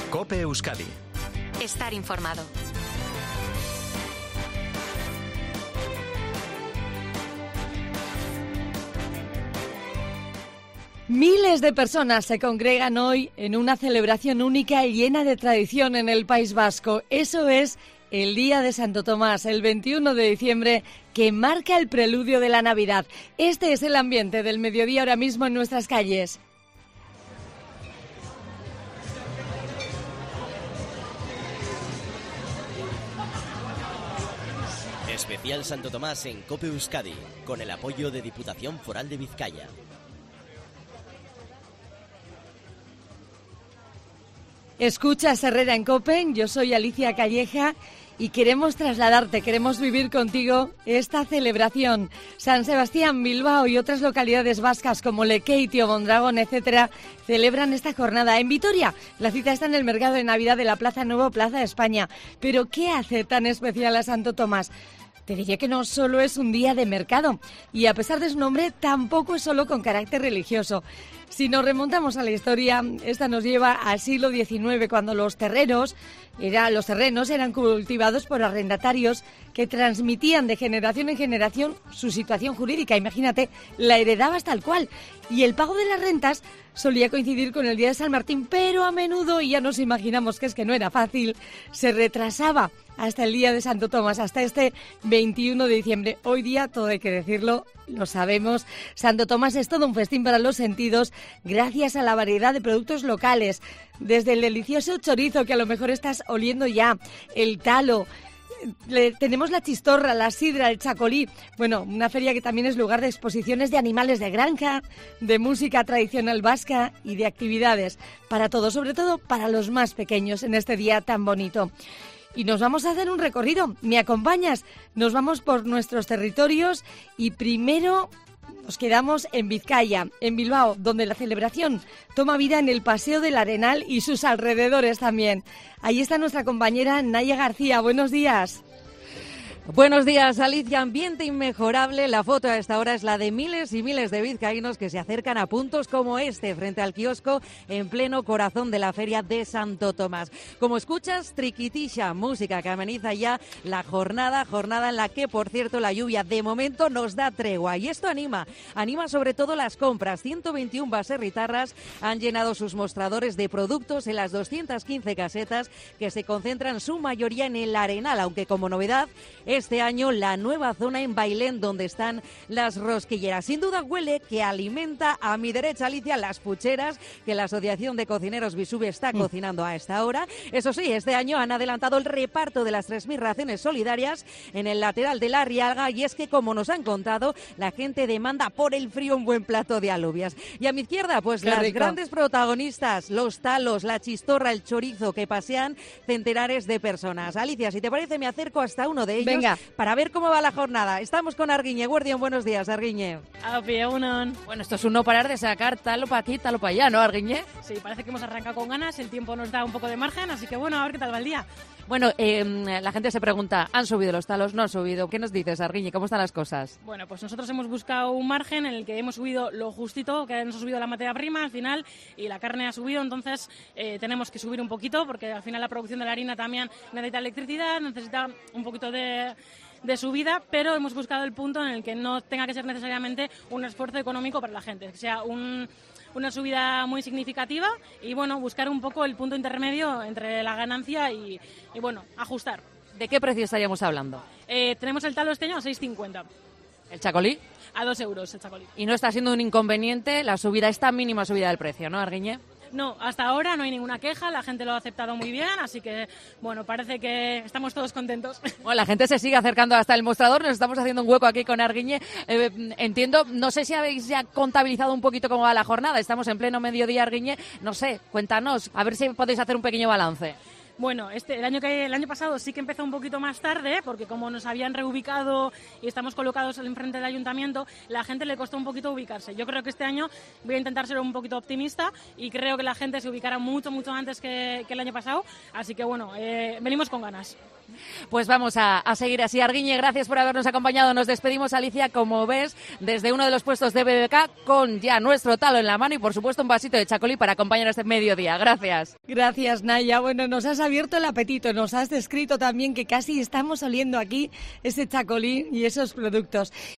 COPE Euskadi. Estar informado. Miles de personas se congregan hoy en una celebración única y llena de tradición en el País Vasco. Eso es el Día de Santo Tomás, el 21 de diciembre, que marca el preludio de la Navidad. Este es el ambiente del mediodía ahora mismo en nuestras calles. Especial Santo Tomás en COPE Euskadi, con el apoyo de Diputación Foral de Vizcaya. Escuchas Herrera en COPE, yo soy Alicia Calleja y queremos trasladarte, queremos vivir contigo esta celebración. San Sebastián, Bilbao y otras localidades vascas como Lekeitio, Mondragón, etcétera, celebran esta jornada. En Vitoria, la cita está en el mercado de Navidad de la Plaza Nuevo, Plaza de España. Pero ¿qué hace tan especial a Santo Tomás? Te diría que no solo es un día de mercado y a pesar de su nombre tampoco es solo con carácter religioso. Si nos remontamos a la historia, esta nos lleva al siglo XIX, cuando los terrenos eran cultivados por arrendatarios que transmitían de generación en generación su situación jurídica. Imagínate, la heredabas tal cual. Y el pago de las rentas solía coincidir con el día de San Martín, pero a menudo, y ya nos imaginamos que es que no era fácil, se retrasaba hasta el día de Santo Tomás, hasta este 21 de diciembre. Hoy día, todo hay que decirlo, lo sabemos, Santo Tomás es todo un festín para los sentidos gracias a la variedad de productos locales, desde el delicioso chorizo que a lo mejor estás oliendo ya, el talo. Tenemos la chistorra, la sidra, el chacolí. Bueno, una feria que también es lugar de exposiciones de animales de granja, de música tradicional vasca y de actividades para todos, sobre todo para los más pequeños en este día tan bonito. Y nos vamos a hacer un recorrido. ¿Me acompañas? Nos vamos por nuestros territorios y primero nos quedamos en Vizcaya, en Bilbao, donde la celebración toma vida en el Paseo del Arenal y sus alrededores también. Ahí está nuestra compañera Naya García. Buenos días. Buenos días, Alicia. Ambiente inmejorable. La foto a esta hora es la de miles y miles de vizcaínos que se acercan a puntos como este, frente al kiosco, en pleno corazón de la feria de Santo Tomás. Como escuchas, triquitisha, música que ameniza ya la jornada en la que, por cierto, la lluvia de momento nos da tregua. Y esto anima sobre todo las compras. 121 baserritarras han llenado sus mostradores de productos en las 215 casetas que se concentran su mayoría en el Arenal, aunque como novedad, este año la nueva zona en Bailén, donde están las rosquilleras. Sin duda huele que alimenta a mi derecha, Alicia, las pucheras que la Asociación de Cocineros Visube está cocinando a esta hora. Eso sí, este año han adelantado el reparto de las 3.000 raciones solidarias en el lateral de la Rialga, y es que, como nos han contado, la gente demanda por el frío un buen plato de alubias. Y a mi izquierda, pues las grandes protagonistas, los talos, la chistorra, el chorizo, que pasean centenares de personas. Alicia, si te parece, me acerco hasta uno de ellos. Venga, para ver cómo va la jornada. Estamos con Arguiñe Guardián. Buenos días, Arguiñe. Bueno, esto es un no parar de sacar talo para aquí, talo para allá, ¿no, Arguiñe? Sí, parece que hemos arrancado con ganas, el tiempo nos da un poco de margen, así que bueno, a ver qué tal va el día. Bueno, la gente se pregunta, ¿han subido los talos? ¿No han subido? ¿Qué nos dices, Arguiñe? ¿Cómo están las cosas? Bueno, pues nosotros hemos buscado un margen en el que hemos subido lo justito, que nos ha subido la materia prima al final y la carne ha subido, entonces tenemos que subir un poquito porque al final la producción de la harina también necesita electricidad, necesita un poquito de subida, pero hemos buscado el punto en el que no tenga que ser necesariamente un esfuerzo económico para la gente, que sea una subida muy significativa y bueno, buscar un poco el punto intermedio entre la ganancia y bueno, ajustar. ¿De qué precio estaríamos hablando? Tenemos el talo este año a 6,50. ¿El chacolí? A 2 euros el chacolí. Y no está siendo un inconveniente la subida, esta mínima subida del precio, ¿no, Arguiñe? No, hasta ahora no hay ninguna queja, la gente lo ha aceptado muy bien, así que, bueno, parece que estamos todos contentos. Bueno, la gente se sigue acercando hasta el mostrador, nos estamos haciendo un hueco aquí con Arguiñe. Entiendo, no sé si habéis ya contabilizado un poquito cómo va la jornada, estamos en pleno mediodía, Arguiñe, no sé, cuéntanos, a ver si podéis hacer un pequeño balance. Bueno, el año pasado sí que empezó un poquito más tarde, porque como nos habían reubicado y estamos colocados enfrente del ayuntamiento, la gente le costó un poquito ubicarse. Yo creo que este año voy a intentar ser un poquito optimista y creo que la gente se ubicará mucho antes que el año pasado, así que bueno, venimos con ganas. Pues vamos a seguir así. Arguiñe, gracias por habernos acompañado. Nos despedimos, Alicia, como ves, desde uno de los puestos de BBK, con ya nuestro talo en la mano y, por supuesto, un vasito de chacolí para acompañar este mediodía. Gracias. Gracias, Naya. Bueno, nos has abierto el apetito, nos has descrito también que casi estamos oliendo aquí ese chacolí y esos productos.